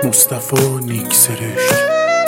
مصطفی نیکسرشت.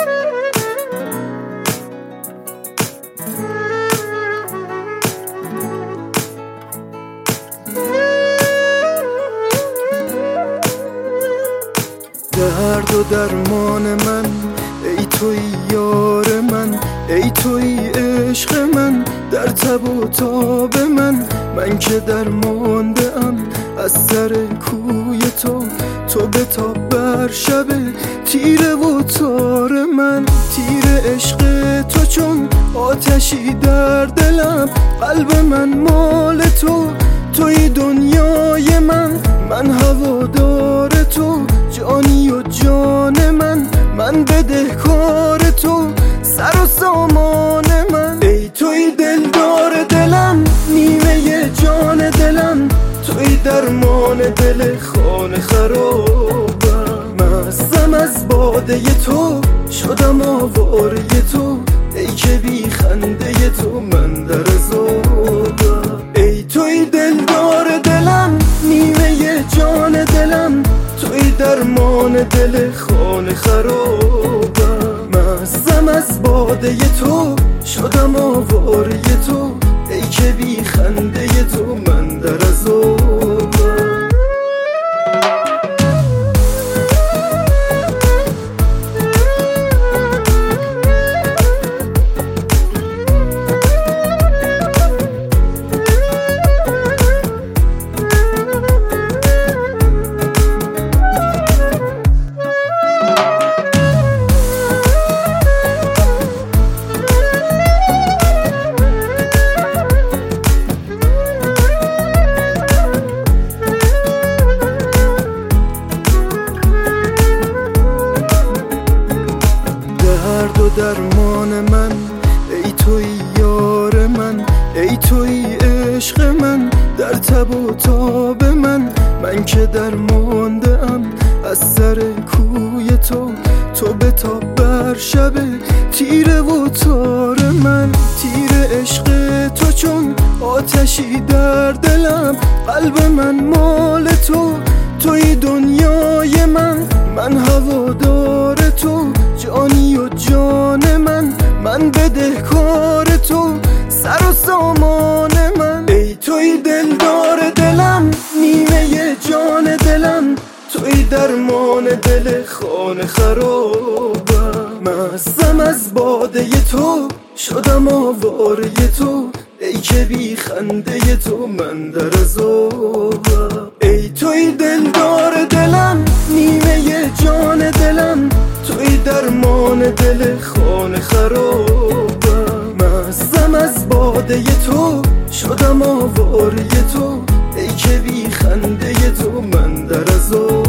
درد و درمان من، ای توی یار من، ای توی عشق من، در تب و تاب من که درمانده ام از سر کوی تو بتاب بر شب تیره و تار من. تیر عشق تو چون آتشی در دلم، قلب من مال توی دنیای من هوادار تو، جانی و جان من بدهکار تو، سر و سامان من. ای توی دلدار دلم، نیمه جان دلم، توی درمان دل خانه خرابم. مستم از باده تو، شدم آواره تو، ای که بی خنده تو من در عذابم. ای توی دلدار دلم، نیمه جان دلم، توی درمان دل خانه خرابم. مستم از باده تو، شدم آواره تو، ای که بی خنده تو من در عذابم. درد و درمان من، ای توی یار من، ای توی عشق من، در تب و تاب من که درمانده ام از سر کوی تو بتاب بر شب تیره و تار من. تیر عشق تو چون آتشی در دلم، قلب من مال توی دنیای من هوادار تو، جانی و جان من بدهکار تو، سر و سامان من. ای توی دلدار دلم، نیمه جان دلم، توی درمان دل خانه خرابم. مستم از باده تو، شدم آواره تو، ای که بی خنده تو من در عذابم. ای توی دلدار دلم، نیمه جان دلم، توی درمان دل خانه خرابم. مستم از باده تو، شدم آواره تو، ای که بی خنده تو من در عذابم.